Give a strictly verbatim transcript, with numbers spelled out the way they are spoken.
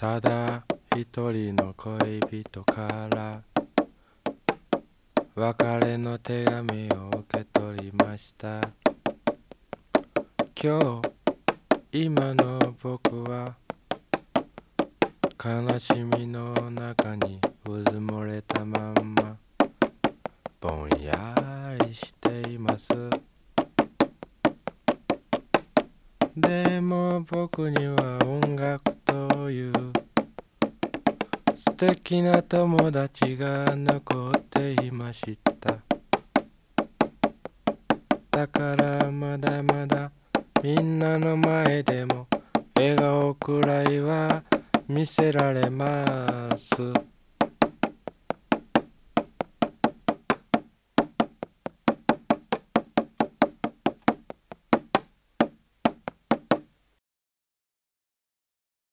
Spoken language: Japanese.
ただ一人の恋人から別れの手紙を受け取りました。今日今の僕は悲しみの中にうずもれたまんまぼんやりしています。でも僕には音楽という素敵な友達が残っていました。だからまだまだみんなの前でも笑顔くらいは見せられます。